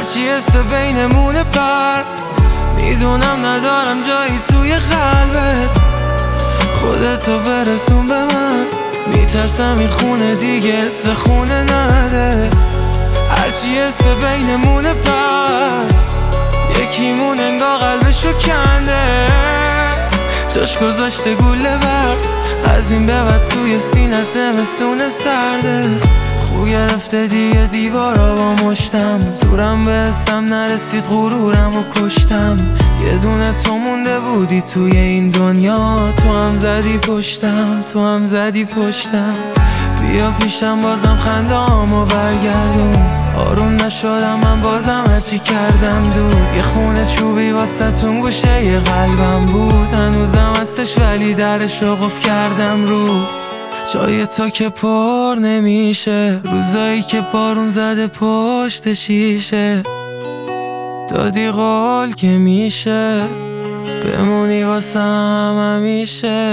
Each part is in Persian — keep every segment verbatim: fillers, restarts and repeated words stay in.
هرچی حس بینمونه پر میدونم ندارم جایی توی قلبت. خودتو برسون به من، میترسم این خونه دیگه حس خونه نده. هرچی حس بینمونه پر یکیمون انگار قلبشو کنده، جاش گذاشته گوله برف. از این به بعد توی سینه زمستون سرده. خو گرفته دیگه دیوارا با مشتم، زورم به حسم نرسید غرورم و کشتم. یه دونه تو مونده بودی توی این دنیا، تو هم زدی پشتم، تو هم زدی پشتم. بیا پیشم بازم خنده‌امو برگردون. آروم نشدم من بازم هرچی کردم دود. یه خونه چوبی واسه تون گوشه یه قلبم بود، هنوزم هستش ولی درشو قفل کردم روز. جای تو که پر نمیشه، روزایی که بارون زده پشت شیشه. دادی قول که میشه بمونی واسم همیشه.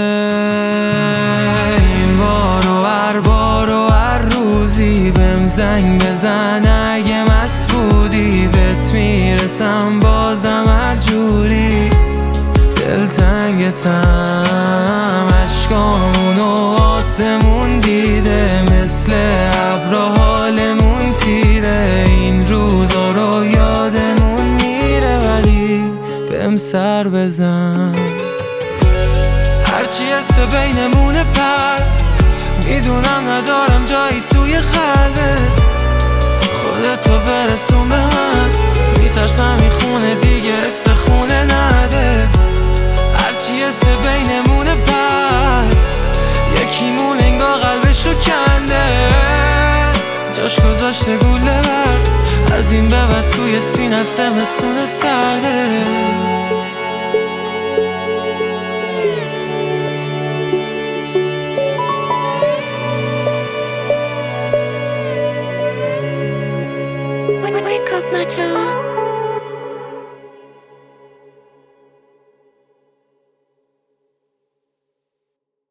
این بار و هر بار و هر روزی بهم زنگ بزن اگه مست بودی، بهت میرسم بازم هر جوری. دلتنگتم عشقامونو آسمون دیده، مثل ابرا حالمون تیره. این روزا رو یادمون میره ولی بهم سر بزن. هرچی حس بینمونه پر میدونم ندارم جایی توی قلبت. خودتو برسون به من، میترسم این خونه دیگه حس خونه نده. هرچی حس بینمونه پر یکیمون انگار قلبشو کنده، جاش گذاشته گوله برف. از این به بعد توی سینه زمستون سرده. Wake up, my town.